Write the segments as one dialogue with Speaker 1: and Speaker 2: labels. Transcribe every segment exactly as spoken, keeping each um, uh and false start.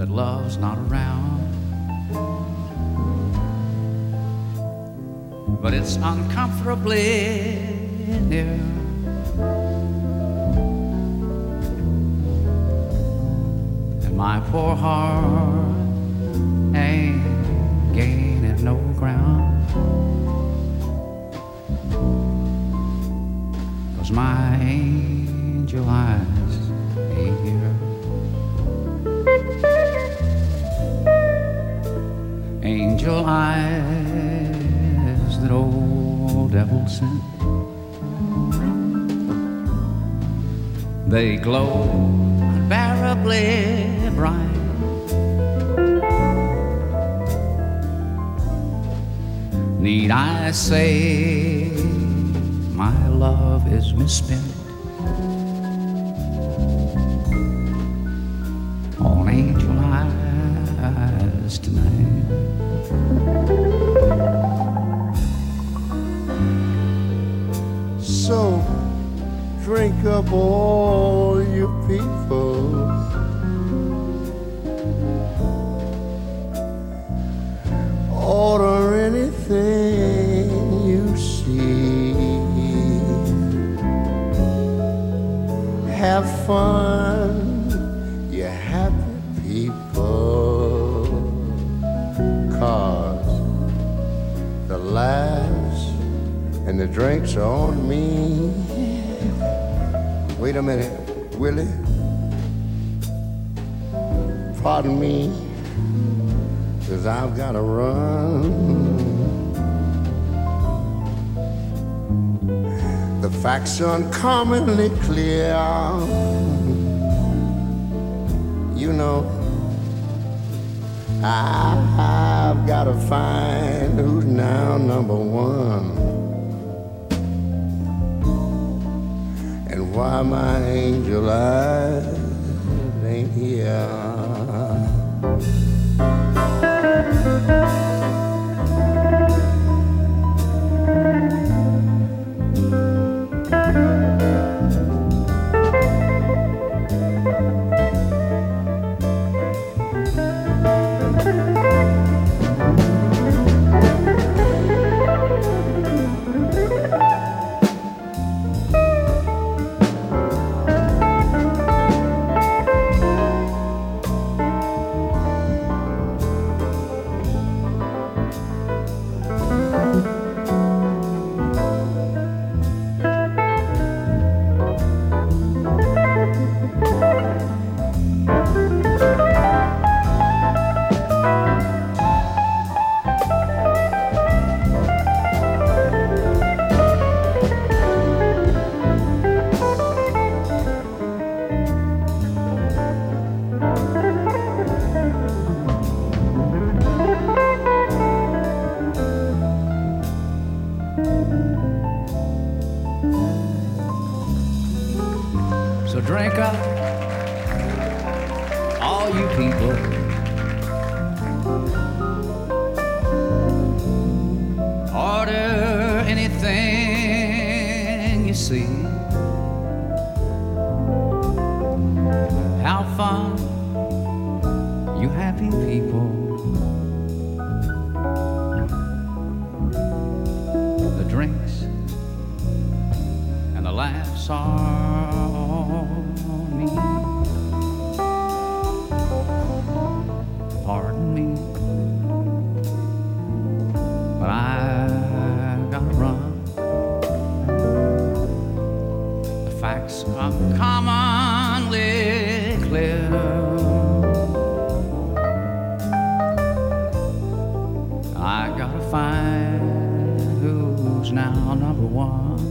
Speaker 1: that love's not around, but it's uncomfortably near. And my poor heart ain't gaining no ground, 'cause my angel eyes ain't here. Angel eyes that old devil sent, they glow unbearably bright. Need I say my love is misspent on angel eyes tonight?
Speaker 2: So drink up all you people, order anything you see, have fun, you happy people, 'cause the laughs and the drinks are on me. Wait a minute, Willie. Pardon me, 'cause I've got to run. The facts are uncommonly clear. You know, I've got to find who's now number one, and why my angel eyes ain't here.
Speaker 1: So drink up, all you people, order anything you see, have fun, you happy people. The drinks and the laughs are me. Pardon me, but I gotta run. The facts are commonly clear. I gotta find who's now number one,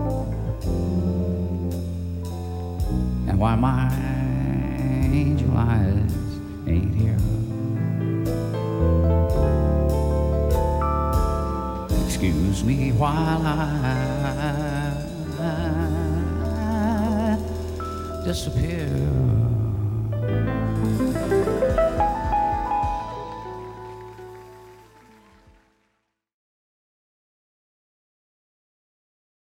Speaker 1: and why my angel eyes ain't here. Excuse me while I disappear.